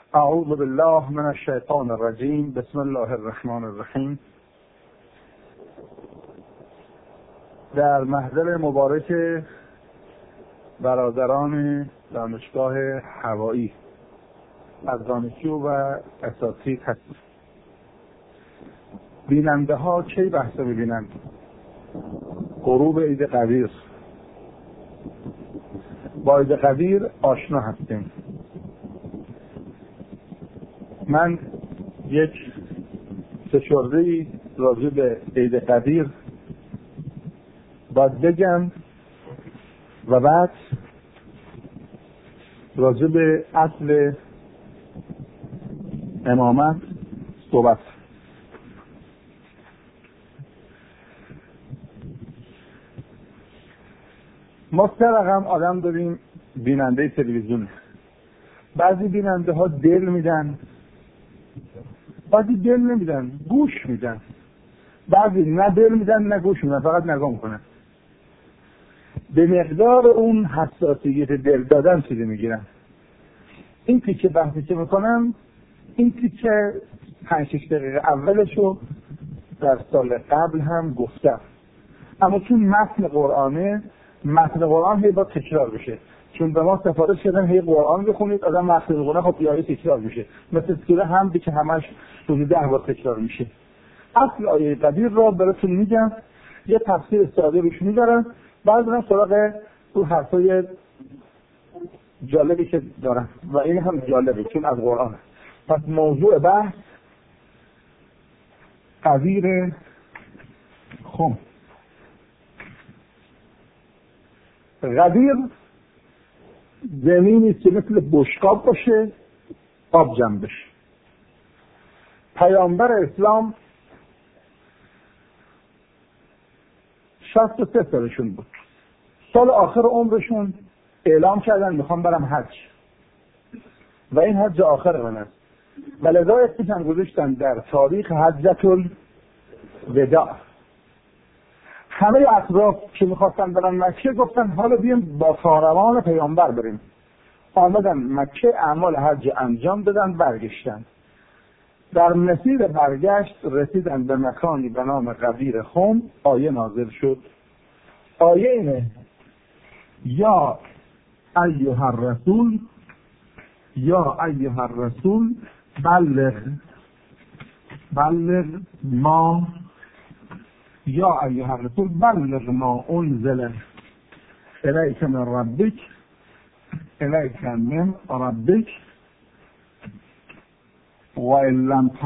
اعوذ بالله من الشیطان الرجیم. بسم الله الرحمن الرحیم. در محضر مبارک برادران دانشگاه هوایی از دانشجو و اساتید هستیم. بیننده ها چه بحث می‌بینند؟ غروب عید قدیر. با عید قدیر آشنا هستیم. من یک سشرده‌ای راجع به عید قدیر باید بگم و بعد راجع به اصل امامت صحبت. ما سه رقم آدم داریم بیننده تلویزیون. بعضی بیننده ها دل میدن، بعضی دل نمیدن، گوش میدن. بعضی نه دل میدن نه گوش میدن، فقط نگاه میکنن. به مقدار اون حساسیت دل دادن چیزی میگیرن. این تیکه بحثی که میکنم، این تیکه 5-6 دقیقه اولشو در سال قبل هم گفتم، اما چون متن قرآن هی با تکرار بشه، چون به ما سفارش شدن هی قرآن بخونید، آدم متن قرآن خب آیه تکرار میشه، مثل سوره حمدی که همش حدود 10 بار تکرار میشه. اصل آیه قدیر را براتون میگم، یه تفسیر ساده روش میذارم، بعد برم سراغ اون حرفای جالبی که دارم و این هم جالبه چون از قرآن. پس موضوع بحث قدیر خم. قدیر زمینی که مثل بشقاب باشه، آب جمع بشه. پیامبر اسلام 63 سالشون بود. سال آخر عمرشون اعلام کردن میخوام برم حج و این حج آخر من است و لذا اسمشون گذاشتن در تاریخ حجة الوداع. همه اطراف که میخواستن برن مکه گفتن حالا بیایم با کاروان پیامبر بریم. آمدن مکه، اعمال حج انجام دادن، برگشتن. در مسیر برگشت رسیدن به مکانی به نام قدیر خم. آیه نازل شد. آیه اینه: یا ایها الرسول، یا ایها الرسول بلغ ما، یا ایها الرسول بلغ ما انزل الیک من ربک و ان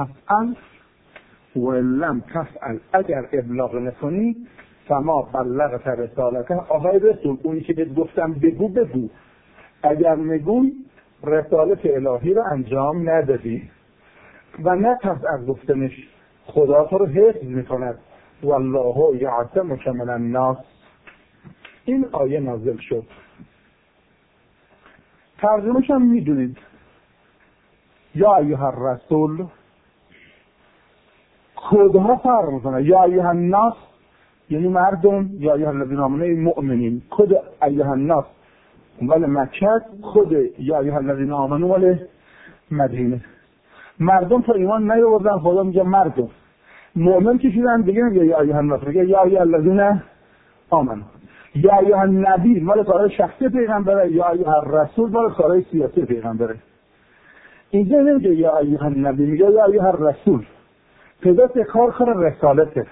لم تفعل اگر ابلاغ نکنی فما بلغت رسالته. آقای رسول، اونی که بهت گفتم بگو، اگر نگوی رسالت الهی رو انجام ندادی و نه پس از گفتنش خدا تو رو حفظ میکند. والله یعصمک من الناس. این آیه نازل شد. ترجمه‌ش هم میدونید، یا ایها الرسول کدها فرق میکنه. یا ایها الناس یعنی مردم، یا ایها الذین آمنوا مؤمنین. کد ایها الناس ولی مکه، خود یا ایها الذین آمنوا ولی مدینه. مردم تا ایمان نیاوردن خدا میگه مردم. مؤمن که شدن دیگه میگه یا ایها الناس، میگه یا ایها الذین آمنوا. یا ایها النبی مال کارهای شخصی پیغمبره، یا ایها الرسول مال کارهای سیاسی پیغمبره. اینجا نمیگه یا ایها النبی، میگه یا ایها الرسول. پیداست کار رسالته،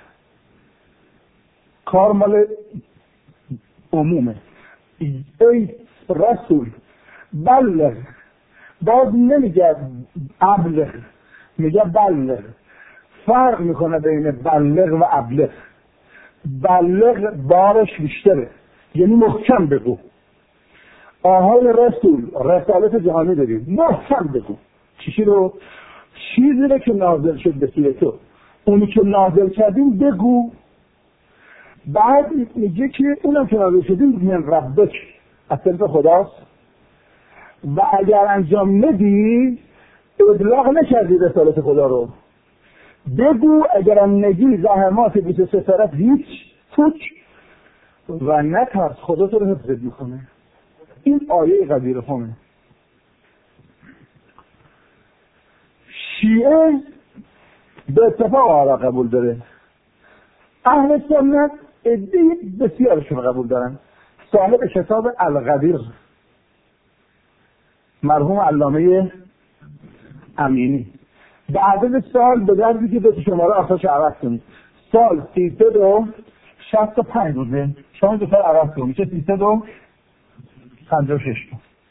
کار مال عمومه. ای رسول بلغ، باز نمیگه ابلغ، میگه بلغ. فرق میکنه بین بلغ و ابلغ. بلغ بارش بیشتره، یعنی محکم بگو. آهای رسول، رسالت جهانی داریم، محکم بگو. چیزی رو که نازل شد به سوی تو، اونی که نازل کردیم بگو. بعد میگه که اونم که نازل شدیم من ربک، از طرف خداست و اگر انجام ندی ابلاغ نکردی رسالت خدا رو، بگو. اگرم نگی زحمات 23 طرف هیچ توک و نترس، خدا تو رو حفظت میکنه. این آیه قدیر خمه. شیعه به اتفاق آرا قبول داره، اهل سنت عده بسیارشون قبول دارن. صاحب کتاب القدیر مرحوم علامه امینی به عدد سال به دردی که به شماره آخرش عوض کنید، سال 365 بوده، شما دو سال عوض کنید میشه 356.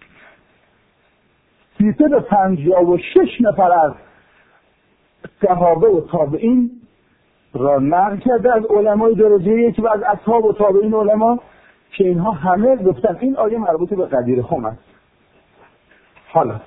356 نفر از صحابه و تابعین را نقل کرده از علمای درجه یک و از اصحاب و تابعین علما که اینها همه گفتن این آیه مربوط به غدیر خم است. حالا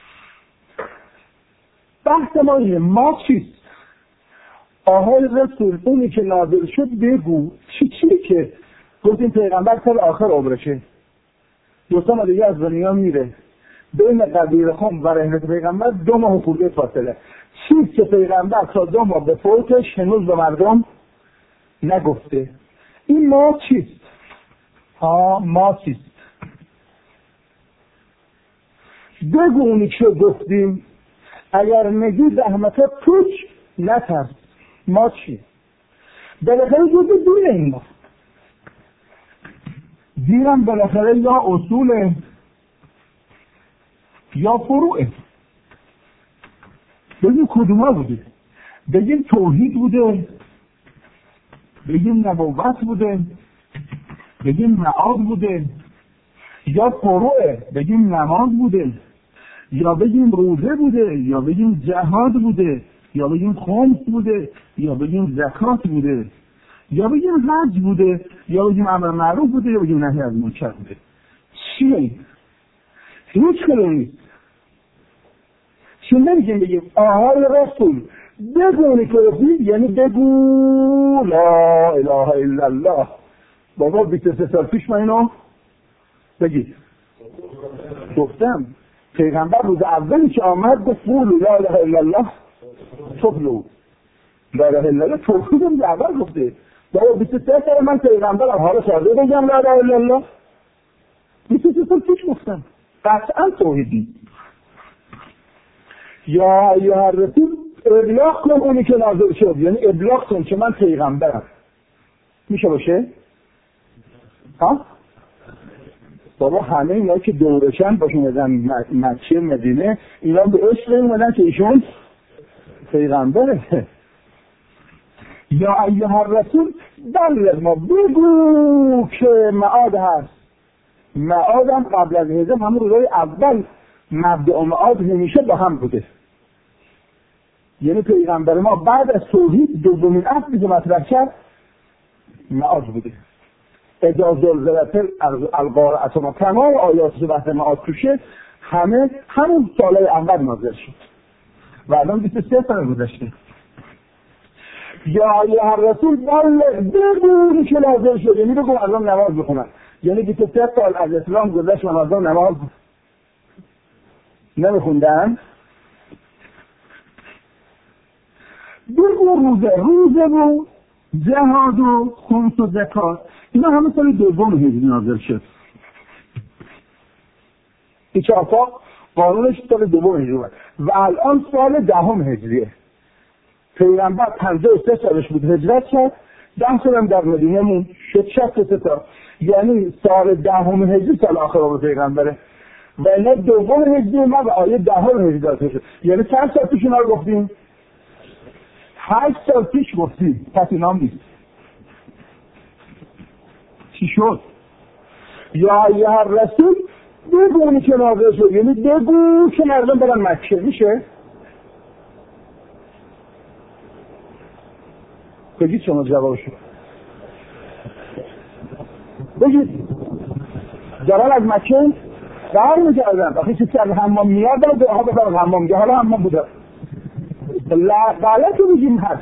بحث ما اینه، ما چیست؟ آهای رسول اونی که نازل شد بگو چیه که گفتیم پیغمبر سال آخر عمرشه، دو سال دیگه از دنیا میره، بین غدیر خم و رحلت پیغمبر 2 ماه خورده فاصله. چیست که پیغمبر تا 2 ماه به فوتش هنوز به مردم نگفته؟ این ما چیست؟ ما چیست؟ بگو اونی که گفتیم، اگر نگی زحمت پوچ نترس. ما چی؟ بالاخره جزء دینه این ما. دینم بالاخره یا اصوله یا فروعه. بگیم کدوما بوده؟ بگیم توحید بوده، بگیم نبوت بوده، بگیم معاد بوده، یا فروعه، بگیم نماز بوده، یا بگیم روزه بوده، یا بگیم جهاد بوده، یا بگیم خمس بوده، یا بگیم زکات بوده، یا بگیم حج بوده، یا بگیم امر معروف بوده، یا بگیم نهی از منکر بوده. چیه؟ هیچ کدوم نیست. چون نمیگیم بگیم آهای رسول بگونی که رسول، یعنی بگو لا اله الا الله. بابا 23 سال پیش من اینو بگید گفتم، پیغمبر روز اولی که آمد گفت قولوا لا اله الا الله تفلحوا. لا اله الا الله توحید هم اول گفته. بابا 23 سال من پیغمبرم، حالا ساده بگم لا اله الا الله؟ 23 سال پیش گفتم قطعا توحیدی. یا ایها الرسول ابلاغ کن اونی که نازل شد، یعنی ابلاغ کن که من پیغمبرم. میشه باشه؟ ها؟ بابا همه اینا که دورشن باشون ازن مکه مدینه، اینا به عشق اومدن که ایشون پیغمبره. یا ایها الرسول بلغ ما، بگو که معاد هست. معادم قبل از هجرت همون روزای اول مبدأ معاد همیشه با هم بوده. یعنی پیغمبر ما بعد از توحید دومین اصلی که مطرح کرد معاد بوده. اذا زلزلت القارعه، ما تمام آیاتی که بحث معاد توشه همه همون سالهای اول نازل شد و الان 23 سال گذشته. یا ایها الرسول بگو که نازل شد، یعنی بگو الان نماز بخونن. یعنی 23 سال از اسلام گذشت و مردم نماز نمیخوندن. بگو روزه و جهاد و خمس و زکات اینا همه سال دوم هجری نازل شد. این چهارتا قانونش سال دوم هجری بود و الان سال 10 هجریه. پیغمبر 53 سالش بود هجرت کرد، 10 سال هم در مدینه موند، شد 63 سال. یعنی سال 10 هجری سال آخر عمر پیغمبره و اینا دوم هجری ما و آیه 10 هجری داده شد. یعنی چند سال پیش اینا رو گفتیم؟ 8 سال پیش گفتیم. پس اینا هم نیست. چی شد؟ یا ایها الرسول بگونی که نازل شد، یعنی بگو که مردم برن مکه. میشه؟ بگید شما جوابشو بگید. دارن از مکه بر میگردن، وقتی چیزی از حمام میاد و دعا بفرد حمام میگه حالا حمام بوده. غلط رو بگیم هست.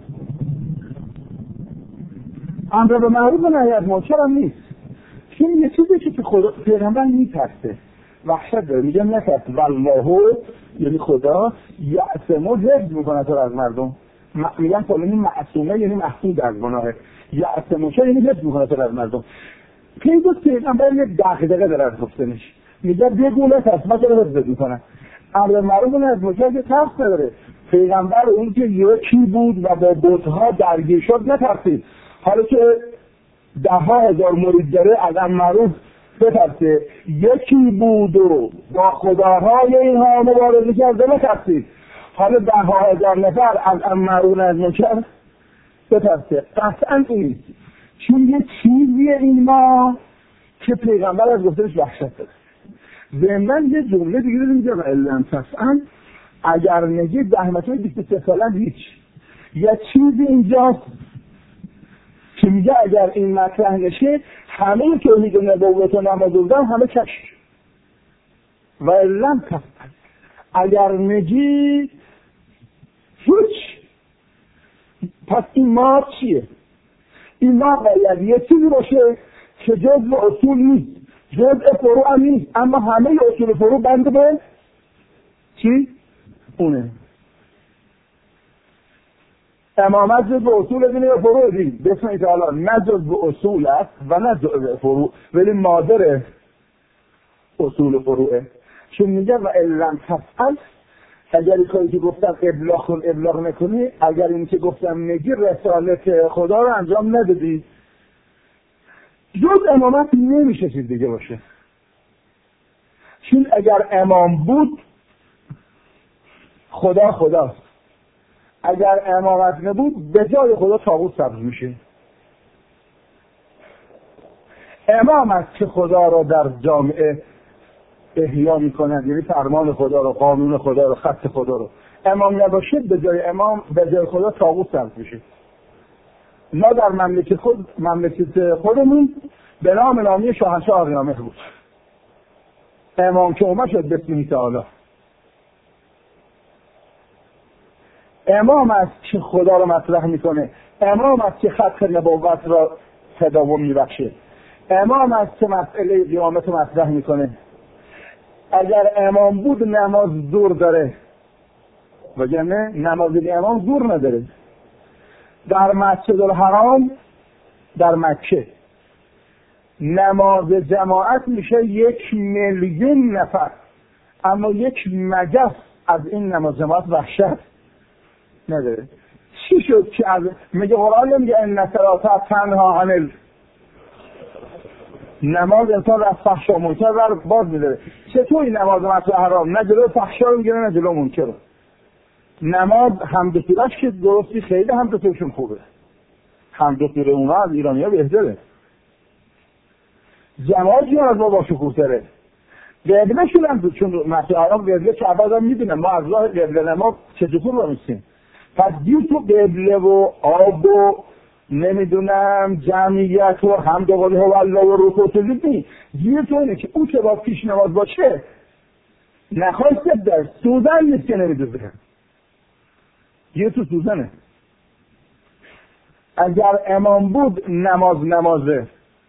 امر به معروف و نهی از منکر هم نیست. چون یه چیزی که خدا پیغمبر میترسه، وحشت داره، میگم نترس. والله یعنی خدا یعصمو حفظ میکنه تو از مردم. میگن فلانی معصومه یعنی محفوظ از گناهه. یعصمو یعنی حفظ میکنه تو از مردم. پیغمبر یه دغدغه داره از گفتنش، میگه بگو نترس، من چرا حفظ میکنم. امر معروف و نهی از منکر که ترس نداره. پیغمبر اون که یکی بود و با بت‌ها درگیر شد نترسید. حالا که 10,000 مرید داره از معروف بترسه. یکی بود و با خداهای اینها مبارزه کرده نترسید. حالا 10,000 نفر از معروف از منکر بترسه. قطعا این چون یه چیزیه این ما که پیغمبر از گفتنش وحشت داره. ضمن یه جمله دیگه رو میگه و علم تسعن اگر نگید 23 سالن هیچ. یه چیزی اینجاست که میگه اگر این مطرح نشه همه توحید و نبوت و نماز روزه همه کشف و علم تسعن اگر نگید هیچ. پس این ما چیه؟ این ما باید یه چیزی باشه که جزء اصول نیست، جزء فروع هم نیست، اما همه اصول فروع بنده به چی؟ اونه. امامت جزء اصول دینه یا فروع دین؟ بسم الله تعالی نه جزء اصول است و نه جزء فروع، ولی مادر اصول فروعه. چون میگه و علم تفعل اگر این کاری که گفتم ابلاغ نکنی، اگر این که گفتم نگی رسالت خدا رو انجام ندادی، جز امامت نمیشه چیز دیگه باشه. چون اگر امام بود خدا خداست، اگر امامت نبود به جای خدا طاغوت سبز میشه. امام است که خدا رو در جامعه احیا میکنند، یعنی فرمان خدا رو، قانون خدا رو، خط خدا رو. امام نباشه به جای امام به جای خدا طاغوت سبز میشه. ما در مملکت خودمون به نامی شاهنشاه آقیامه بود. امام که اومد شد بسم الله تعالی. امام است که خدا رو مطرح میکنه، امام است که خط نبوت را تداوم میبخشه، امام است که مسئله قیامت رو مطرح میکنه. اگر امام بود نماز زور داره، وگرنه نماز امام زور نداره. در مسجد الحرام در مکه نماز جماعت میشه 1,000,000 نفر، اما یک مگس از این نماز جماعت وحشت نداره. چی شد که از میگه قرآن نمیگه ان الصلاة تنها عن نماز انسان را از فحشا و منکر رو باز می‌داره. چطور این نماز مسجد الحرام نه جلو فحشا رو میگیره نه جلو منکر رو؟ نماز حمد و سوره‌اش که درستی خیلی حمد و سوره‌شون خوبه، حمد و سوره اونا از ایرانی‌ها بهتره، جماعتی از ما با شکوه‌تره. قبله‌شون هم چون مسجد الحرام قبله کعبه رو می‌بینن، ما از راه قبله ما چجوری رو می‌سیم. پس دیر تو قبله و آب و نمیدونم جمعیت و حمد و قوله و الله و رکوع سجود نیست. دیر تو اینه که اون که با پیش نماز باشه نخواست در سوزن نیست که نمیدونه، یه تو سوزنه. اگر امام بود نمازه،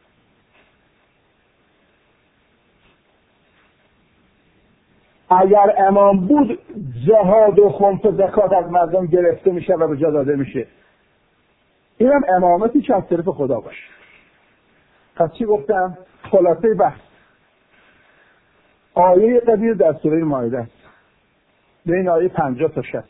اگر امام بود جهاد و خمس و زکات از مردم گرفته میشه و به جا داده میشه. اینم امامتی که از طرف خدا باشه. پس چی گفتم؟ خلاصه بحث آیه قدیر در سوره مائده است، بین آیه 50 تا 60.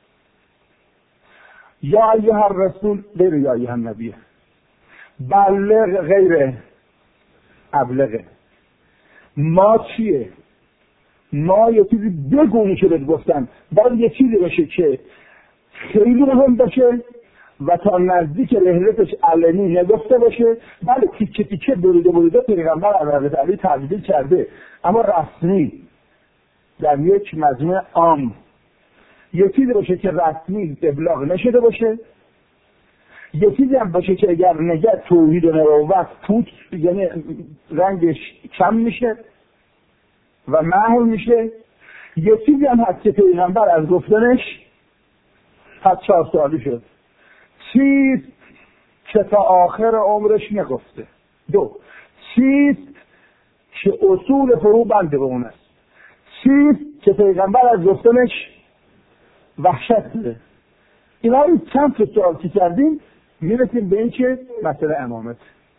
یا ایها الرسول غیر یا ایها النبی بلغ غیر ابلغ. ما چیه؟ ما یه چیزی بگونی که بهت گفتن، باید یه چیزی باشه که خیلی مهم باشه و تا نزدیک رحلتش علنی نگفته باشه. بله تیکه تیکه بریده پیغمبر حضرت علی تعبیل کرده، اما رسمی در یک مجموع عام یه چیزی باشه که رسمی ابلاغ نشده باشه، یه چیزی هم باشه که اگر نگه توحید و نبوت پوچ یعنی رنگش کم میشه و محو میشه، یه چیزی هم هست که پیغمبر از گفتنش حد 4 سالی شد. چیست که تا آخر عمرش نگفته. 2 چیست که اصول فرو بنده به اون است. چیست که پیغمبر از گفتنش وحشت ده. اینا رو چند تا سوال که کردیم میرسیم به این که مسئله امامت.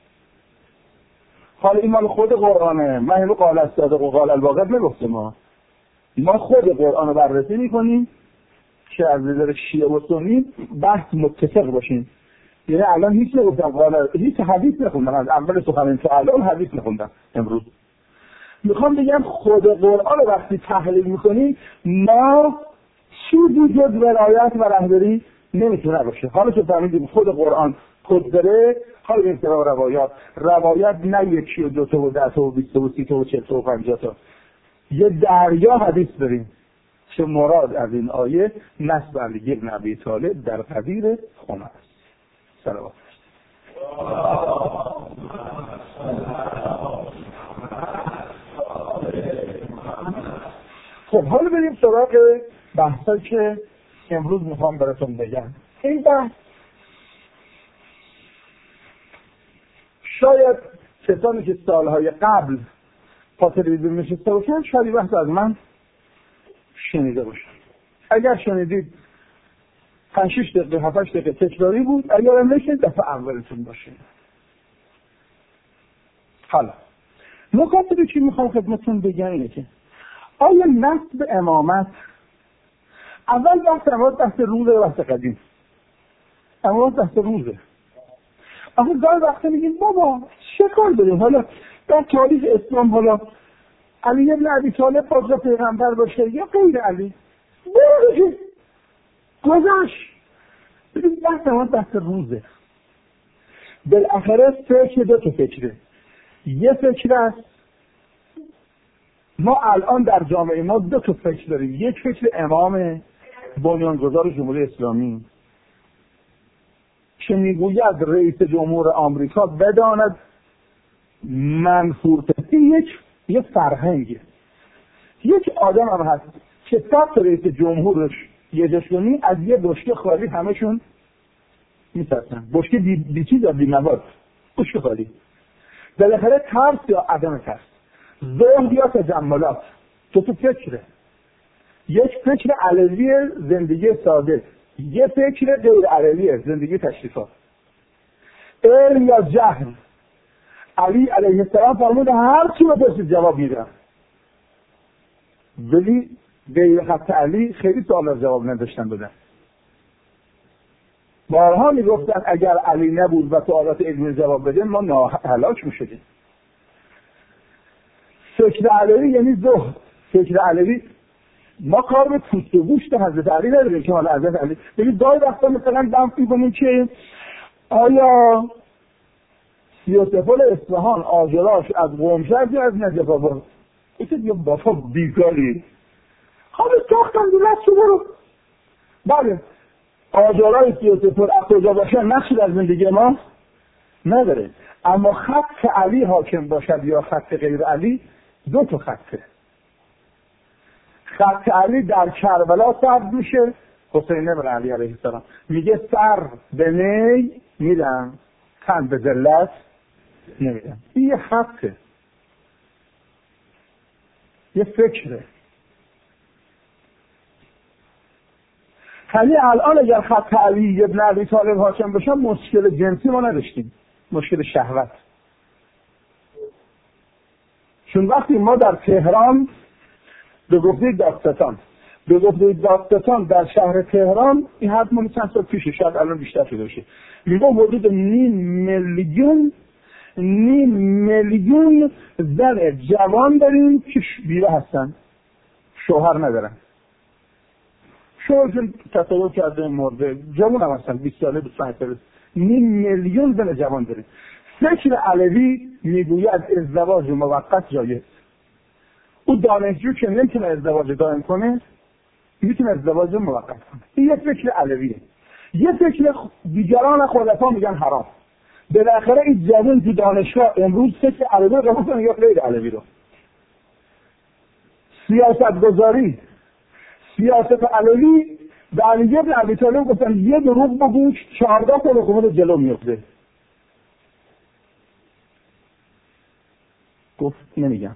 حالا این مال خود قرآنه، من اینو قال الصادق و قال الواقع نگفته. ما خود قرآن رو بررسی میکنیم که از نظر شیعه و سنی بحث متفق باشین. یعنی الان هیچ نگفتم، هیچ حدیث نخوندم، از اول سخنرانی تا الان حدیث نخوندم. امروز میخوام بگم خود قرآن رو وقتی تحلیل میکنی ما چیزی جز ولایت و رهبری نمیتونه باشه. حالا که فهمیدیم خود قرآن خود داره، حالا این سراغ روایت نه یکی و دو تا و 10 تا و 20 تا و 30 تا و 40 تا و 50 تا، یه دریا حدیث داریم که مراد از این آیه نسب علی بن ابی طالب در قدیر خونه است. صلوات. خب حالا بریم سراغ بحثایی که امروز میخوام براتون بگم. این بحث شاید کسانی که سالهای قبل پا تلویزیون نشسته باشن شاید بحث از من شنیده باشن. اگر شنیدید 5-6 دقیقه 7-8 دقیقه تکراری بود، اگر هم نشنید دفعه اولتون باشه. حالا نکاتی رو که میخوام خدمتتون بگم اینه که آیا نسب امامت اول بحث روزه و بحث قدیم. امامت بحث روزه. آخه گاهی وقتا میگیم بابا چه کار داریم حالا در تاریخ اسلام، حالا علی بن ابی طالب فاضل پیغمبر باشه یا غیر علی بگید گذاشت. ببین بحث روزه. بالاخره فکر دو تا فکره. یه فکر است ما الان در جامعه ما دو تا فکر داریم. یک فکر امام بنیانگذار جمهوری اسلامی که میگوید رئیس جمهور آمریکا بداند منصور یک فرهنگه. یک آدم هم هست که سخت رئیس جمهورش یه جشنی از یه بشکه خالی همشون میترسن. بشکه بی چیز یا بی مواد، بشکه خالی. بالاخره ترس یا عدم ترس، زهد یا تجملات، تو فکره. یک فکر علوی زندگی ساده، یه فکر غیر علوی زندگی تشریفات. علم یا جهل. علی علیه السلام فرمود هر چی بپرسید جواب میدم، ولی غیر خط علی خیلی سوال جواب نداشتن بدن. بارها میگفتن اگر علی نبود و سوالات علمی جواب بده ما هلاک میشدیم. فکر علوی یعنی زهد. فکر علوی ما کار به پوست و گوشت حضرت علی نداریم که حالا حضرت علی ببین گاهی وقتا مثلا دم می‌کنیم که آیا سیاسفال اصفهان آجراش از قمشهر یا از نجف آباد؟ ایسه دیگه بابا بیکاری حالا ساختم دولت شو برو. بله آجرای سیاسفال از کجا باشه نقشی در زندگی ما نداره، اما خط علی حاکم باشد یا خط غیر علی دو تا خطه. خط علی در کربلا ثبت میشه. حسین بن علی علیه السلام میگه سر به نی میدم تن به ذلت نمیدم. این یه خطه، یه فکره. خیلی الان اگر خط علی ابن ابی طالب حاکم بشه مشکل جنسی ما نداشتیم، مشکل شهوت. چون وقتی ما در تهران به گفته دادستان در شهر تهران، این حد مال چند سال پیشه، شاید الان بیشتر شده باشه، میگه حدود 500,000 زن جوان داریم که بیوه هستن، شوهر ندارن. شوهرشون تصادف کرده مرده، جوان هم هستن 20 ساله 25 ساله. 500,000 زن جوان داریم. فکر علوی میگوید ازدواج موقت جایز. او دانشجو که نمیتونه ازدواج دائم کنه میتونه ازدواج موقت کنه. این یک فکر علویه. یه فکر دیگران خلفا میگن حرام. بالاخره این جوان تو دانشگاه امروز فکر علوی رو قبول کنه یا غیر علوی رو. سیاست علوی به علی بن ابی طالب گفتن یه دروغ بگو 14 تا حکومت جلو میفته. گفت نمیگم.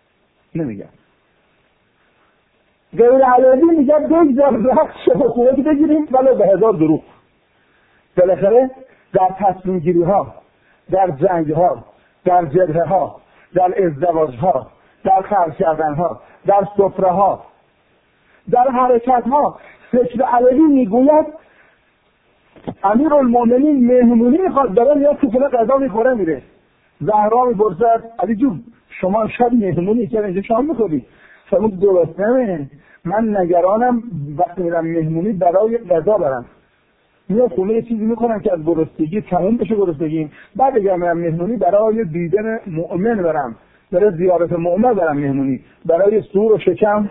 غیر علوی میگه بگذار رخش حکومت بگیریم ولی به 1000 دروغ. بالاخره در تصمیم گیری ها، در جنگ ها، در جبهه ها، در ازدواج ها، در خرج کردن ها، در سفره ها، در حرکت ها فکر علوی میگوید امیرالمومنین مهمونی میخواد، داره میاد تو خونه غذا میخوره میره. زهرا میپرسد علی جون شما شب مهمونی که اینجا شام میخوری؟ فرمود درست نمیه، من نگرانم وقتی میرم مهمونی برای غذا برم، میاد خونه یه چیزی میکنم که از گرسنگی تموم بشه گرسنگی، بعد اگر میرم مهمونی برای دیدن مؤمن برم، برای زیارت مؤمن برم مهمونی، برای سور و شکم،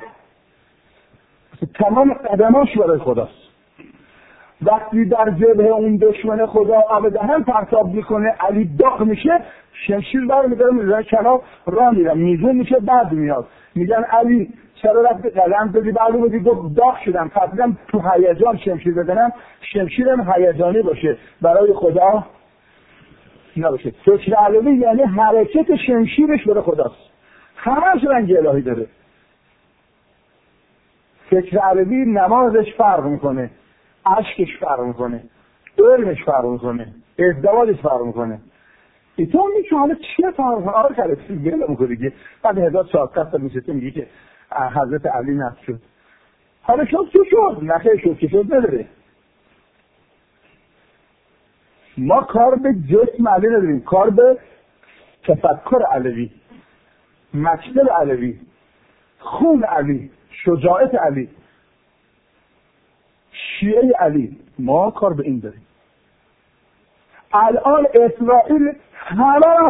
تمام قدماش برای خداست. وقتی در جبهه اون دشمن خدا ابدهن پرتاب میکنه، علی داغ میشه، شمشیر برمی‌داره میذاره کنار، راه میره، میزون میشه، بعد میاد میگن علی چرا رفتی قدم دادی؟ بعد بودی داغ شدم، فقطم تو هیجان شمشیر بزنم، شمشیرم هیجانی باشه برای خدا نباشه. فکر علوی یعنی حرکت شمشیرش برای خداست، همه‌اش رنگ الهی داره. فکر علوی نمازش فرق میکنه، عشقش فرق میکنه، علمش فرق میکنه، ازدواجش فرق میکنه. ایتون میگه حالا چیه فرق میکنه؟ آره کرده گله میکنه دیگه. بعد 1400 سال میشه میگه که حضرت علی نفس شد. حالا شد چی شد؟ نخیر شد که شد نداره. ما کار به جسم علی نداریم، کار به تفکر علوی، مکتب علوی، خون علی، شجاعت علی، شیعه علی، ما کار به این داریم. الان اسرائیل همه را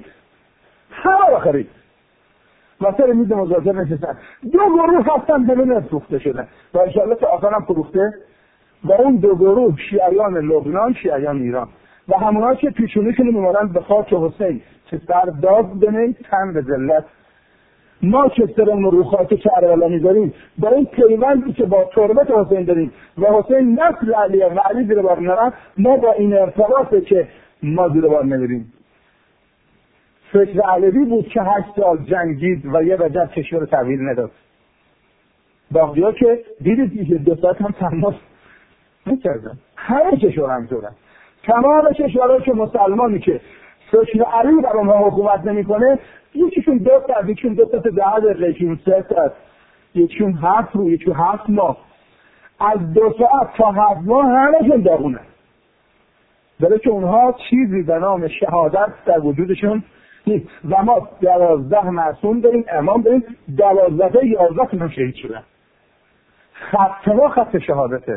خرید واسه میز مذاکره نشستن، 2 گروه هستن دلون فروخته شدن و انشاءالله که آخر هم فروخته، و اون 2 گروه شیعیان لبنان، شیعیان ایران و همونها که پیشونیشون میمارن به خاک حسین که سر داد بنه تن به ذلت. ما که سرمون رو خاک کربلا می‌ذاریم با این پیوندی که با تربت حسین داریم و حسین نسل علیه و علی زیر بار نرفت، ما با این ارتباطه که ما زیر بار نمیریم. فکر علوی بود که 8 سال جنگید و یه وجب کشور تحویل نداد. باقی ها که دیدید که 2 ساعت هم تماس نکردن، همه کشور هم شدن. تمام کشورها که مسلمانی که فکر علی در اونها حکومت نمیکنه، یکیشون 2 ساعت، یکیشون 2 ساعت 10 دقیقه، یکیشون 3 ساعت، یکیشون 7 روز، یکیشون 7 ماه. از 2 ساعت تا 7 ماه همه‌شون داغونه. داره که اونها چیزی به نام شهادت در وجودشون نیست. و ما 12 معصوم داریم، امام داریم، 12 11 تون شهید شدن. خط ما خط شهادته.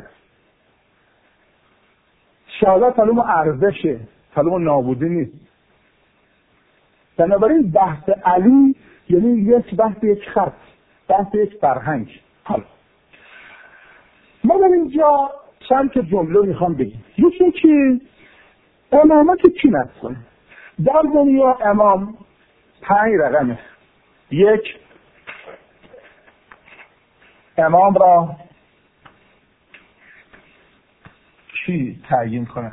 شهادت معلوم ارزشه، معلوم نابودی نیست. بنابراین بحث علی یعنی یک بحث یک خط، بحث یک فرهنگ. حالا ما در اینجا چند تا جمله میخوام بگیم. یکی که امامت چی نکنه؟ در دنیا امام 5 رقمه. 1 امام را چی تعیین کنه؟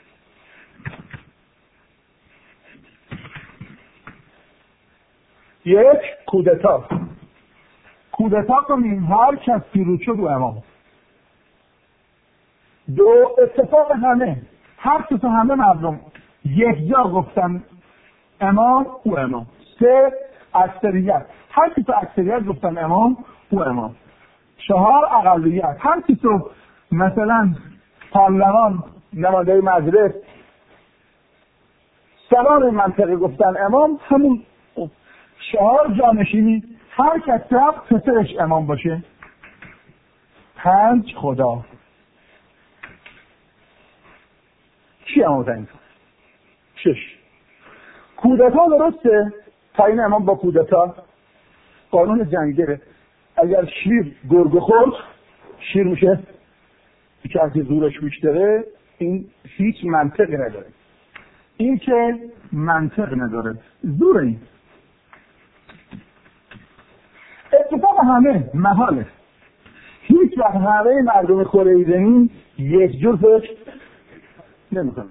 یک کودتا کنیم، هر کس پیروز شد و امام. 2 اتفاق همه، هر کس همه مردم یک جا گفتن امام او امام. 3 اکثریت، هر کس اکثریت گفتن امام او امام. 4 اقلیت، هر کس مثلا پارلمان، نماینده مجلس، سران منطقه گفتن امام، همون 4 جانشینی، هر کس پسرش امام باشه. 5 خدا. چی امام تعیین کنه؟ 6 کودتا درسته؟ تعیین امام با کودتا قانون جنگیه. اگر شیر گرگ خورد، شیر میشه که از زورش بیشتره. این هیچ منطقی نداره. این که منطق نداره، زور. این اتفاق همه محاله. هیچ وقت همه مردم کره زمین یک جور فکر نمیکنه.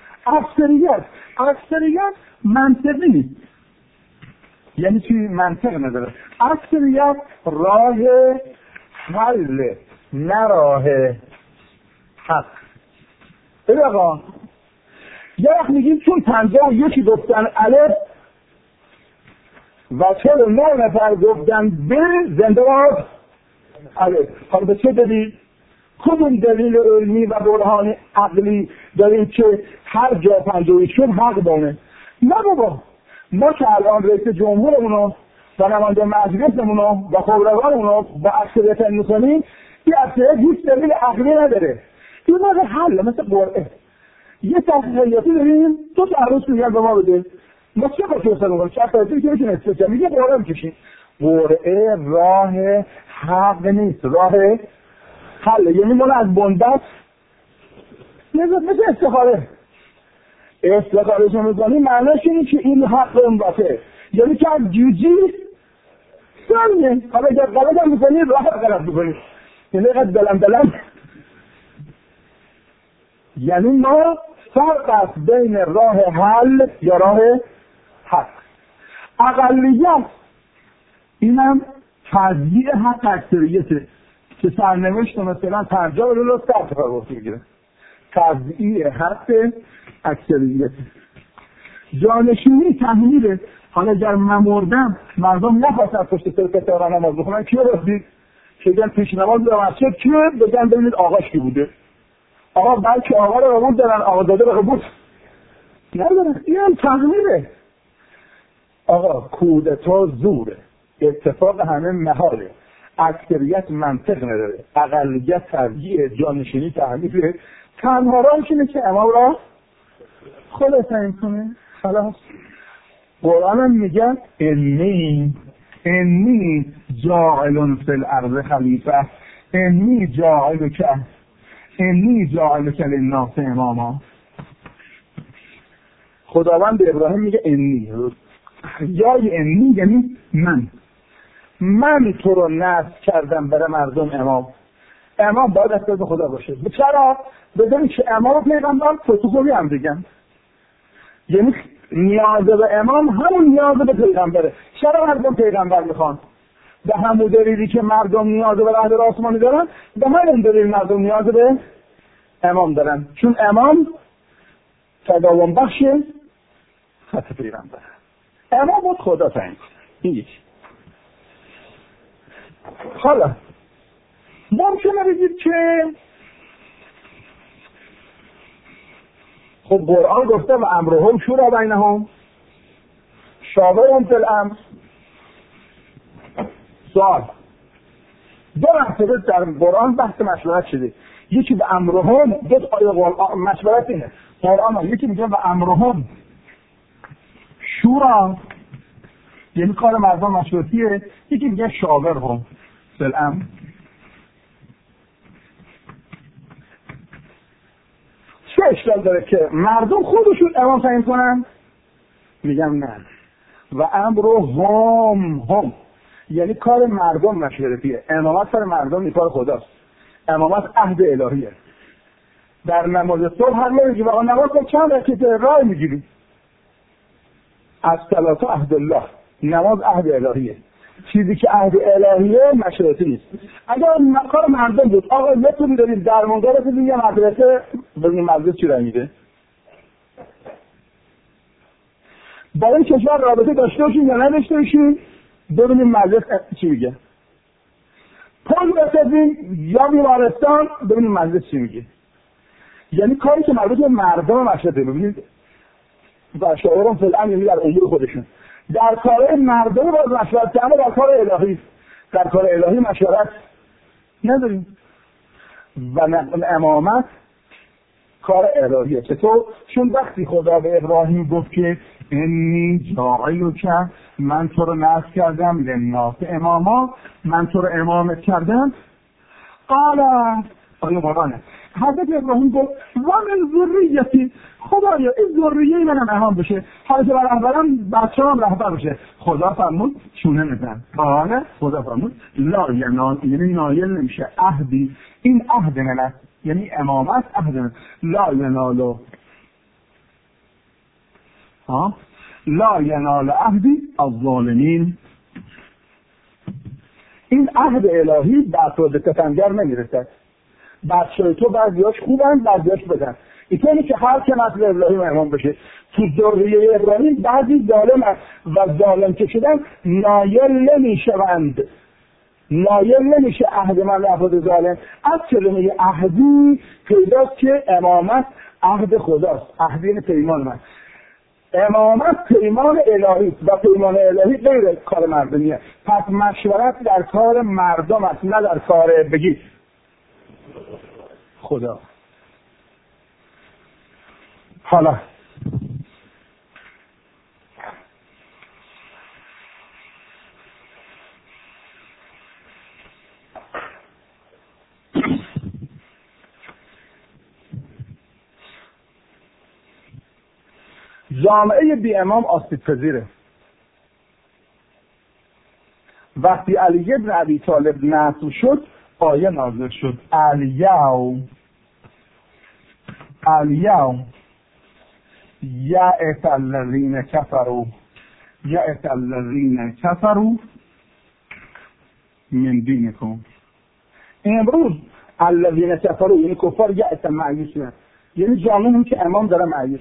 اکثریت منطقی نیست. یعنی چی منطق نداره؟ اکثریت راه حل، نه راه حق. ببین آقا، یه وقت میگیم چون 51 گفتن الف و 49 نفر گفتن ب، زنده باد الف. حالا به چه دلیل؟ کدوم دلیل علمی و برهان عقلی داریم که هر جا پنجوی شد حق دانه؟ نه بابا، ما که الان رئیس جمهورمونو و نماینده مجلسمونو و خبرگانمونو با اکثریت میکنیم، این اکثریت هیچ دلیل عقلی نداره. این موقع حل مثل قرعه. یه تحقیقاتی داریم، تو عروض میگن به ما بده، ما چه با توسعه میکنیم؟ چه اکثریتی که میتونه استفاده میگه قرعه میکشیم. قرعه راه حق نیست، راه حل. یعنی ما از بندست مثل استخاره شو میکنیم، معنیش اینه که این حق اون باشه، یعنی که از جوجی سرمه حالا اگر غلط هم میکنی راه غلط میکنی، یعنی قد دلم یعنی ما فرق است بین راه حل یا راه حق. اقلیت اینم تضییع حق اکثریته که سرنوشت مثلا 50 رو تفاوت میگیره. تضییع حق اکثریت، جانشینی تحمیله. حالا اگر من مردم مردم نخواستن پشت سر کتابا نماز بخونن، کیو رسید؟ که بگن پیش نماز در مسجد کیه؟ بگن ببینید آقاش کی بوده. آقا بلکه آقا رو قبول دارن، آقا داده رو قبول ندارن. این هم تحمیله. آقا کودتا زوره، اتفاق همه محاله، اکثریت منطق نداره، اقلیت ترجیح، جانشینی تحمیله. تنها راهش اینه که امام را خود تعیین کنه. خلاص. قرآن هم میگن انی جاعل فی الارض خلیفه، انی جاعلک للناس اماما. خداوند به ابراهیم میگه انی، یای انی یعنی من تو رو نصب کردم برای مردم امام باید از خدا باشه. چرا؟ بدونی که امام پیغمبر پروتکلی هم دیگن، یعنی نیاز به امام همون نیاز به پیغمبره. چرا مردم پیغمبر میخوان؟ به همون دلیلی که مردم نیاز به رهبر آسمانی دارن، به همون دلیل مردم نیاز به امام دارن، چون امام تداوم بخشه خط پیغمبر. امام بود خدا تعیین. این یکی. حالا ممکنه بگید که خب قرآن گفته و امرهم شورا بینهم شاورهم فی الامر. سوال، دو مرتبه در قرآن بحث مشورت شده. یکی به امرهم، دو آیه مشورت اینه قرآن، یکی میگه و امرهم شورا یعنی کار مردم مشورتیه، یکی میگه شاورهم فی الامر. چه اشکال داره که مردم خودشون امام تعیین کنن؟ میگم نه. و امرهم یعنی کار مردم مشورتیه. امامت کار مردم نیست، کار خداست. امامت عهد الهیه. در نماز صبح هر میگی آقا نماز کن چند رکعت رای میگیری؟ از صلات عهد الله، نماز عهد الهیه. چیزی که عهد الهیه مشورتی نیست. اگر کار مردم بود آقا نتونی داریم درمانگاه رو بزنیم یه مدرسه ببینیم مدرسه چی رای میده، با این کشور رابطه داشته باشیم یا نداشته باشیم، ببینیم مدرسه چی میگه. پول بسازیم یا بیمارستان، ببینیم مدرسه چی میگه. یعنی کاری که مربوط به مردم مشورته. ببینید و شاورهم فی الامر یعنی در امور خودشون. در کار مردم باید مشورت کنه، در کار الهی، در کار الهی مشورت نداریم. و امامت کار الهیه. چطور؟ چون وقتی خدا به ابراهیم گفت که انی جاعلک، من تو رو نصب کردم للناس اماما، من تو رو امامت کردم. قال آیه قرآنه، حضرت ابراهیم گفت و من ذریتی، خدایا این ذریه منم امام بشه، حالا که رهبرم بچه‌ام رهبر بشه. خدا فرمود چونه نزن. قال خدا فرمود لا ینال، یعنی نایل نمیشه عهدی، این عهد منه، یعنی امامت عهد منه. لا ینالو لا ینال عهدی الظالمین. این عهد الهی بر تو ستمگر نمیرسد. بچه تو بعضیاش خوبن بعضیاش بدن. اینطوری که هر که نسل ابراهیم امام بشه. تو ذریه ابراهیم بعضی ظالم است و ظالم که شدن نایل نمیشوند. نایل نمیشه عهد من لفظ ظالم. از کلمه عهدی پیداست که امامت عهد خداست. عهد یعنی پیمان من. امامت پیمان الهی و پیمان الهی غیر کار مردمیه. پس مشورت در کار مردم است، نه در کار بگید خدا. حالا جامعه بی امام آسیب پذیره. وقتی علی ابن ابی طالب نصب شد آیه نازل شد الیوم یأس الذین کفروا من دینکم. امروز الذین کفروا یعنی کفار یأس مایوسن، یعنی جامعه که امام داره مایوس.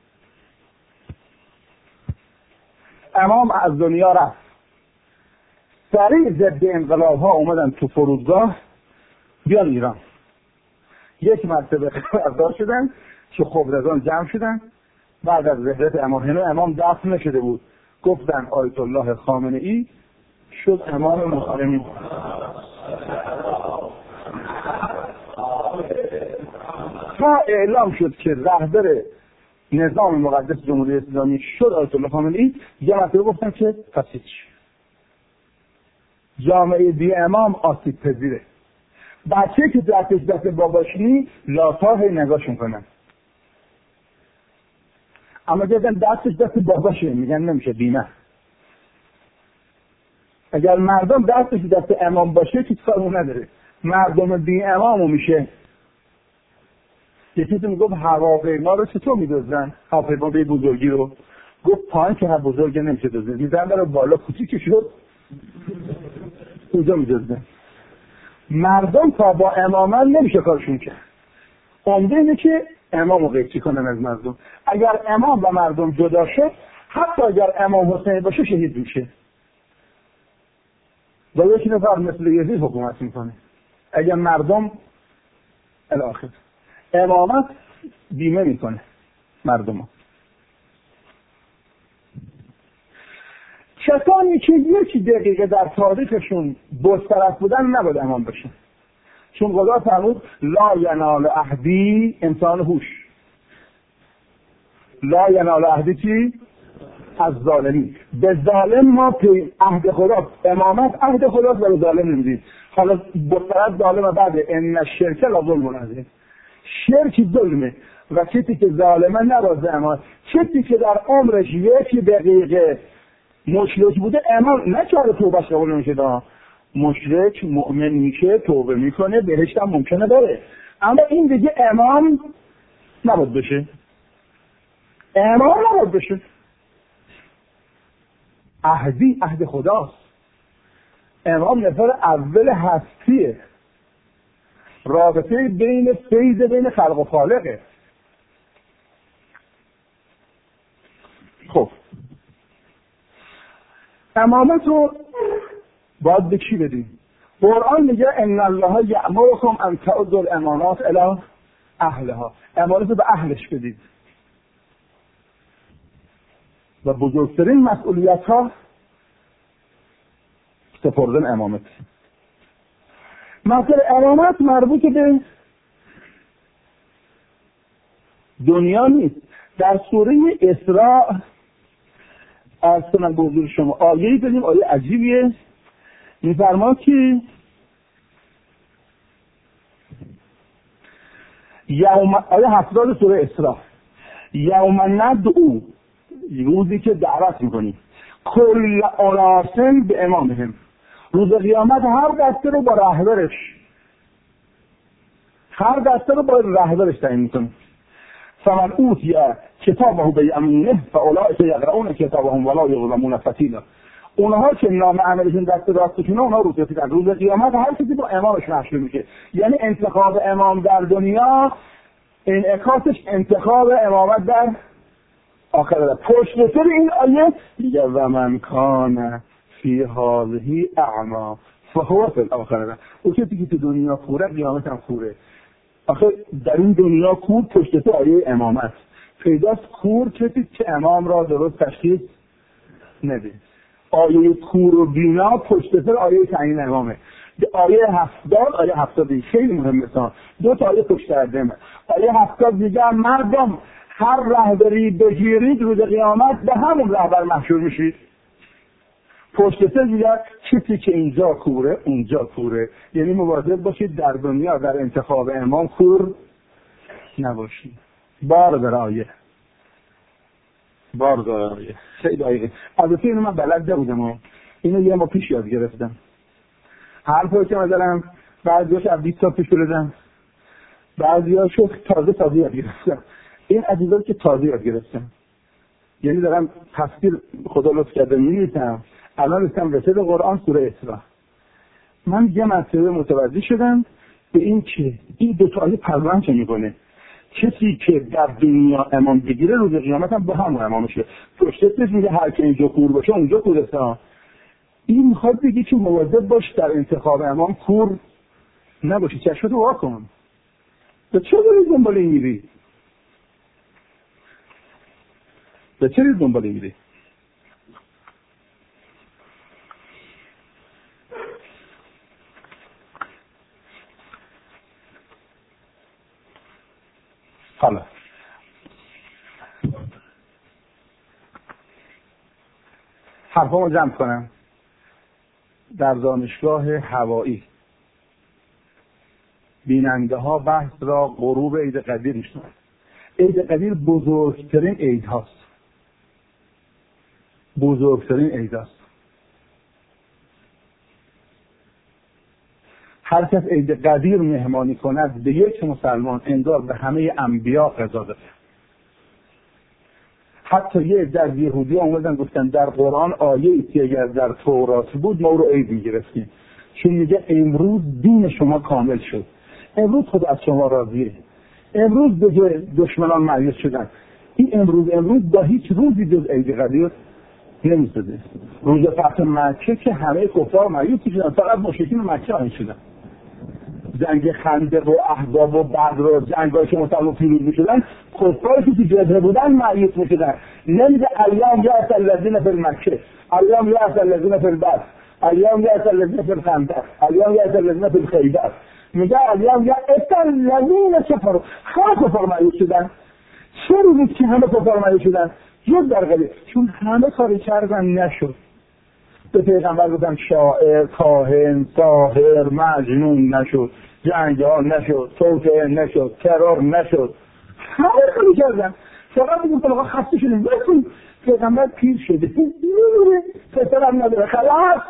امام از دنیا رفت، سریع ضد انقلاب ها اومدن تو فرودگاه بیان ایران. یک مرتبه خبردار شدن که خبرگان جمع شدن بعد از وحدت امام دفن نشده بود، گفتن آیت الله خامنه ای شد امام مسلمین. تا اعلام شد که رهبر نظام مقدس جمهوری اسلامی شد آیت الله خامنه ای، یه مرتبه گفتن که پس هیچ. جامعه بی امام آسیب پذیره. بچه که دست باباش نی لاتاه نگاهشون کنن، اما دیدن دست باباشه میگن نمیشه بیمه. اگر مردم دست امام باشه که کارو نداره. مردم بی امامو میشه. یکی تو میگفت هواپیما رو چطور میدوزن؟ هواپیما به بزرگی رو گفت پایین که بزرگی نمیشه دوزن، میزن برای بالا کوچیک شد اونجا میدوزن. مردم تا با امامن نمیشه کارشون کرد. عمده اینه که امامو قیچی کنن از مردم. اگر امام و مردم جدا شد، حتی اگر امام حسین باشه شهید میشه و یکی نفر مثل یزید حکومت میکنه. اگر مردم الاخر امامت بیمه میکنه مردم. کسانی که یک دقیقه در تاریخشون بزطرف بودن نباید امام بشن، چون خدا فرمود لا ینال عهدی انسان هوش، لا ینال عهدی چی؟ از ظالمی. به ظالم ما عهد خدا، امامت عهد خدا و به ظالم نمیدید. حالا بزطرف ظالم بعد ان الشرک لظلم عظیم. شرک ظلمه و کسی که ظالمه نباید امام. کسی که در عمرش یک دقیقه مشرک بوده امام نچاره توبهش قبول نمیشه. مشرک مؤمن میشه توبه میکنه بهشت هم ممکنه داره، اما این دیگه امام نباید بشه. امام نباید بشه. عهدی عهد خداست. امام نفر اول هستیه. رابطه بین فیض بین خلق و خالقه. خب امامت رو باید به چی بدیم؟ قرآن میگه ان الله یأمرکم ان تؤدوا الامانات الی اهلها. امانت رو به اهلش بدید و بزرگترین مسئولیت ها سپردن امامت. مثلا امامت مربوط به دنیا نیست. در سوره اسراء از کنم به حضور شما آیه‌ای داریم، آیه عجیبیه. می‌فرماد که آیه 70 سوره اسراء یوم ندعو، روزی که دعوت می‌کنیم کل اناس به امامهم. روز قیامت هر دسته رو با رهبرش تعیین می‌کنیم. فمن اوتی کتابه بیمینه فاولئک یقرؤون کتابهم ولا یظلمون فتیلا. اونها که نام عملشون دست راستشونه اونها روز قیامت هر کسی با امامش محشور میشه. یعنی انتخاب امام در دنیا انعکاسش انتخاب امامت در آخرت. پشت سر این آیه میگه و من کان فی هذه اعما فهو فی الاخره. او کسی که تو دنیا کوره قیامت هم کوره. آخه در این دنیا کور پشت تو آیه امامت پیداست. کور کسی که امام را درست تشخیص نده. آیه کور و بینا پشت سر آیه تعیین امامه. آیه 70 آیه 70 خیلی مهمه. دو تا آیه پشت سر آیه 70 میگه مردم هر رهبری بگیرید روز قیامت به همون رهبر محشور میشید. پشت سر میگه کسی که اینجا کوره اونجا کوره. یعنی مواظب باشید در دنیا در انتخاب امام کور نباشید. بار در آیه خیلی آیه. البته اینو من بلد نبودم، اینو یه ما پیش یاد گرفتم. حرفایی که مثلا بعضیاش از 20 سال پیش بردم، بعضیاشو تازه یاد گرفتم. این عزیزا که تازه یاد گرفتم، یعنی دارم تفسیر خدا لطف کرده می‌نویسم. الان رسیدم رسید قرآن سوره اسراء. من یه مسئله متوجه شدم به این که این دو تا آیه پرورش میکنه. کسی که در دنیا امام بگیره روز قیامت هم با همون امام میشه. پشتش میگه هر کی اینجا کور باشه اونجا کورسته. این میخواد بگه که مواظب باش در انتخاب امام کور نباشی. چشمتو وا کن. به چه داری دنبال این میری؟ حالا حرفامو جمع کنم. در دانشگاه هوایی بیننده ها بحث را غروب عید قدیر میشنند. عید قدیر بزرگترین عید هاست. هر کس عید قدیر مهمانی کند به یک مسلمان انگار به همه انبیا قضا داده. حتی یه در یهودی اومدن گفتن در قرآن آیه‌ای که اگر در تورات بود ما رو عید می‌گرفتیم، چون میگه امروز دین شما کامل شد، امروز خدا از شما راضیه، امروز دیگه دشمنان مایوس شدن. این امروز با هیچ روزی جز عید قدیر نمی‌شده. روز فتح مکه که همه کفار مایوس شدن، فقط مشرکین مکه آمد شدن. جنگ خندق و احزاب و بدر و جنگایی که مسلمان پیروز می‌شدن، کفاری که تو جبهه بودن مایوس می‌شدن. نمیگه ایام یأس الذین فی مکه، ایام یأس الذین فی بدر، ایام یأس الذین فی خندق، ایام یأس الذین فی خیبر. میگه ایام یأس الذین کفروا. همه کفار مایوس شدن. چه روزی که همه کفار مایوس شدن؟ جز در قضیه چون همه کاری کردن نشد. به پیغمبر بودن شاعر، کاهن، ساحر، مجنون نشد، جنگال نشد، توطئه نشد، ترور نشد. همه کاری کردن. فقط میگم طلقا خسته شدیم. بسون پیغمبر پیر شده. پسرم نداره. خلاص.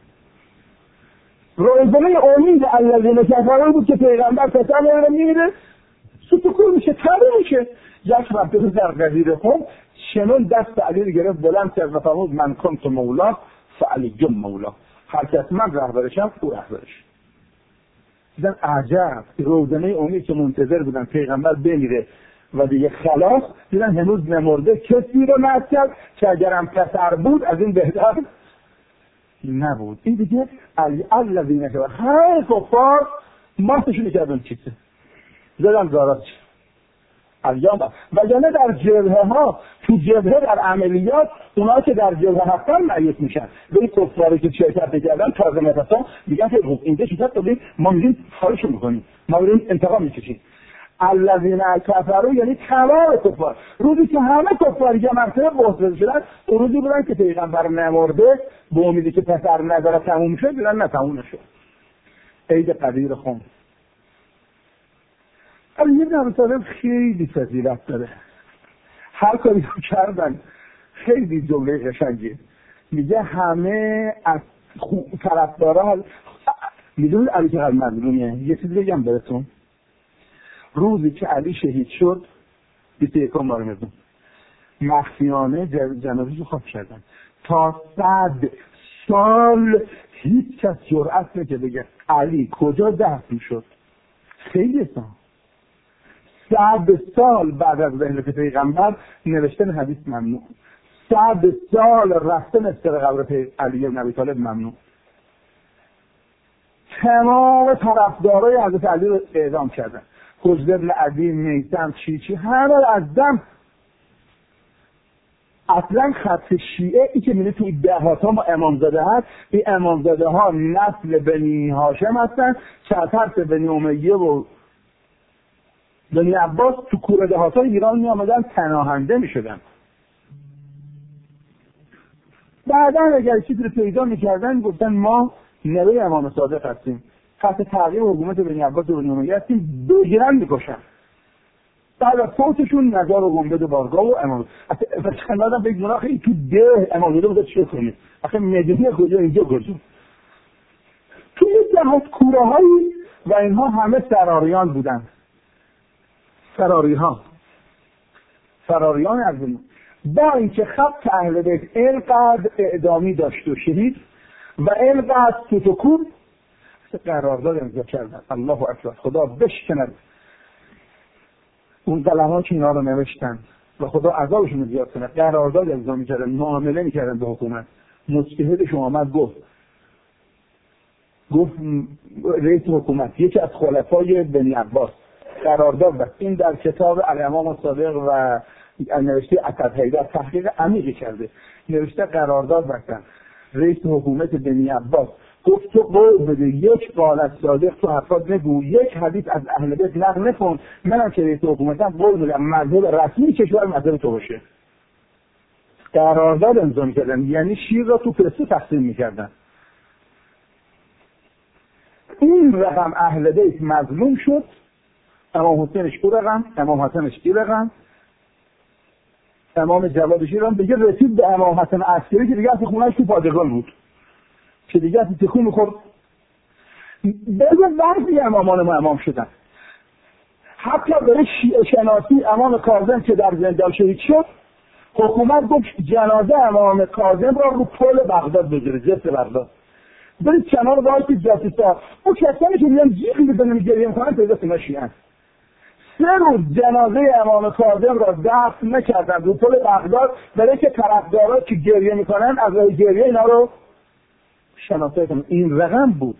روزنه امید الذین کفروا بود که پیغمبر پسر نداره میمیره. سوتکور میشه، تبه میشه. یک رفته در قدیر خون شنون دست علی رو گرفت بلند کرد و فرمود من کنت مولا فعلی مولا. هر کس من رهبرشم او رهبرش. دیدن عجب. روزنه امید که منتظر بودن پیغمبر بمیره و دیگه خلاص، دیدن هنوز نمرده. کسی رو مات کرد که اگرم پسر بود از این بهتر نبود. این دیگه الذین کفروا هر کفار ماتشون کردن چیزه زدن زارات ایام. وگرنه در جبهه ها، تو جبهه در عملیات اونا که در جبهه هستن مایوس میشن. به این کفاری که شرکت نکردن تازه نفسا میگن که اینجا شکست دادیم، ما میریم خواهش میکنیم، ما میریم انتقام میکشیم. الذین کفروا یعنی تمام کفار. روزی که همه کفار که مرتبه بحث شدن، اون روزی بودن که پیغمبر نمرده به امیدی که پسر نداره تموم میشه، دیدن نه تموم نشد. عید قدیر خون. اما یه نمطالب خیلی فضیلت داره. هر کاری رو کردن خیلی جمله قشنگی. میگه همه از طرفداران میدونید علی که قلب مظلومیه. یه چیزی بگم براتون. روزی که علی شهید شد 21 مرداد مخفیانه جنازه‌اش رو خواب کردن. تا 100 سال هیچ کس جرأت نکرد بگه علی کجا دفن شد. خیلی 100 سال بعد از ولادت پیغمبر نوشتن حدیث ممنوع. 100 سال رفتن استر قبر علی بن ابی طالب ممنوع. تمام طرفدارای حضرت علی رو اعدام کردن. حجر بن عدی، میثم، چی همه رو از دم. اصلا خط شیعه ای که میره توی دهات ها ما امامزاده هست، این امامزاده ها نسل بنی هاشم هستن که از طرف بنی امیه و بنی عباس تو کوره دهات های ایران می آمدن پناهنده می شدن. بعدا اگر چیزی رو پیدا می کردن گفتن ما نوه امام صادق هستیم، خط تغییر حکومت بنی عباس و بنی امیه هستیم، بگیرن می کشن. بعد از فوتشون نزار و گنبد بارگاه و امام فسخندادم به گناه این تو ده امامزاده بوده چه کنید؟ آخه مدینه کجا اینجا کجا؟ توی دهات کوره هایی و اینها همه سراریان بودن. سراریان از این. با اینکه خط اهل بیت اینقدر اعدامی داشت و شهید و اینقدر توتکون قرارداد امضا کردن. الله اکبر، خدا بشکند اون قلم‌ها که اینا رو نوشتن و خدا عذابشون رو زیاد کنه. قرارداد امضا می‌کردن، معامله می‌کردن به حکومت. مجتهدشون آمد گفت رئیس حکومت یکی از خلفای بنی عباس قرارداد بست. این در کتاب الامام الصادق و نوشته اسد حیدر تحقیق عمیقی کرده، نوشته قرارداد بستن. رئیس حکومت بنی عباس گفت تو قول بده یک قال از صادق تو حرفات نگو، یک حدیث از اهل بیت نقل نکن، منم که رئیس حکومتم قول میدم مذهب رسمی کشور مذهب تو باشه. قرارداد امضا میکردن، یعنی شیر را تو پسته تقسیم میکردن. این رقم اهل بیت مظلوم شد، امام حسینش کو رقم، امام حسنش کی رقم، امام جواد شیران دیگه رسید به امام حسن عسکری که دیگه از خونه‌اش تو پادگان بود که دیگه از تکون می‌خورد. بگه وقتی امامان ما امام شدن، حتی برای شیعه شناسی امام کاظم که در زندان شهید شد، حکومت گفت جنازه امام کاظم را رو پل بغداد بگیره، جسر بغداد برید کنار وایسی جاسوسا. اون کسانی که میان جیغ میزنن گریه میکنن پیدا اینا شیعه. 3 روز جنازه امام کاظم را دفن نکردن رو پل بغداد برای که طرفدارا که گریه میکنن از راه گریه اینا رو شناسایی کنن. این رقم بود.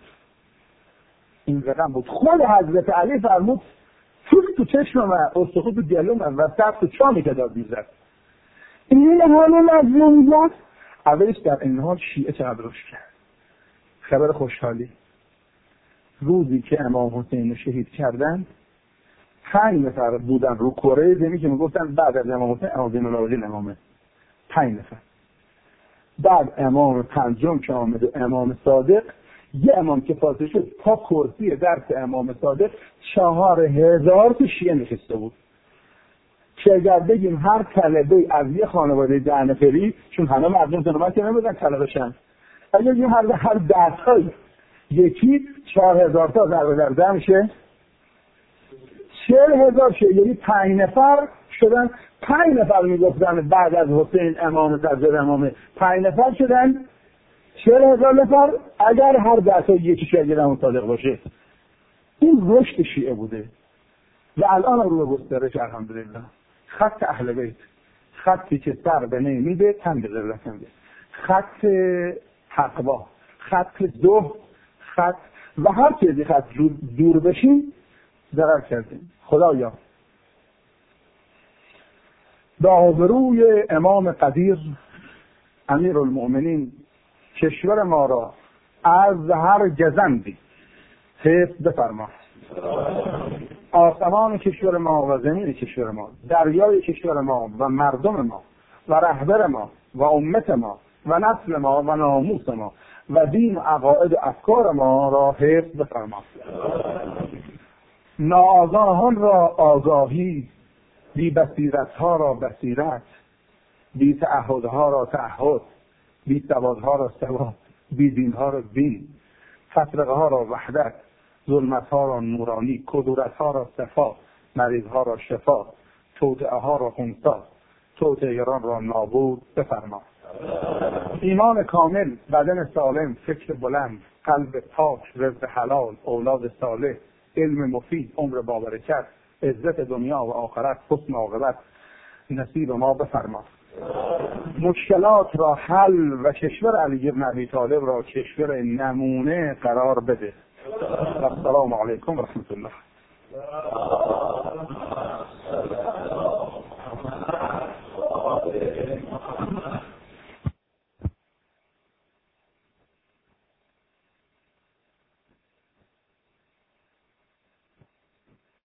خود حضرت علی فرمود تو چشم من، استخوان تو گلوم و سر تو چامی که داد میزد. این حال مظلومیت اولش در این حال شیعه چقدر روش کرد. خبر خوشحالی روزی که امام حسین رو شهید کردن 5 نفر بودن رو کره زمین که میگفتن بعد از امام حسین امام زین العابدین امامه. 5 نفر. بعد امام پنجم که آمد و امام صادق، یه امام که فاصله شد تا کرسی درس امام صادق 4000 تا شیعه نشسته بود. که اگر بگیم هر طلبه از یه خانواده 10 نفری، چون همه مردم جنوبت که نمیدن طلبه شن، اگر بگیم هر 10 تایی یکی 4000 تا ضرب در 10 میشه 40000 شه، یعنی 5 نفر شدن. 5 نفر میگفتن بعد از حسین امام زجر امامه، 5 نفر شدن 40000 نفر اگر هر 10 تا یکی شاگرد امام صادق باشه. این رشد شیعه بوده و الان رو به گسترش الحمدلله. خط اهل بیت، خطی که سر به نمیده تن به ذلت نمیده، خط تقوا، خط زهد، خط و هر چیزی خط دور بشیم ضرر کردیم. خدایا به آبروی امام قدیر امیرالمؤمنین کشور ما را از هر گزندی حفظ بفرما. آسمان کشور ما و زمین کشور ما، دریای کشور ما و مردم ما و رهبر ما و امت ما و نسل ما و ناموس ما و دین و عقاید و افکار ما را حفظ بفرما. ناآگاهان را آگاهی، بی بصیرت‌ها را بصیرت، بی تعهدها را تعهد، بی سوادها را سواد، بی دینها را دین، تفرقه ها را وحدت، ظلمت ها را نورانی، کدورت ها را صفا، مریض ها را شفا، توطئه ها را خنثی، توطئه‌گران را نابود بفرما. ایمان کامل، بدن سالم، فکر بلند، قلب پاک، رزق حلال، اولاد صالح، علم مفید، عمر با برکت، عزت دنیا و آخرت، حسن عاقبت نصیب ما بفرما. مشکلات را حل و کشور علی بن ابی طالب را کشور نمونه قرار بده. السلام علیکم و رحمت الله.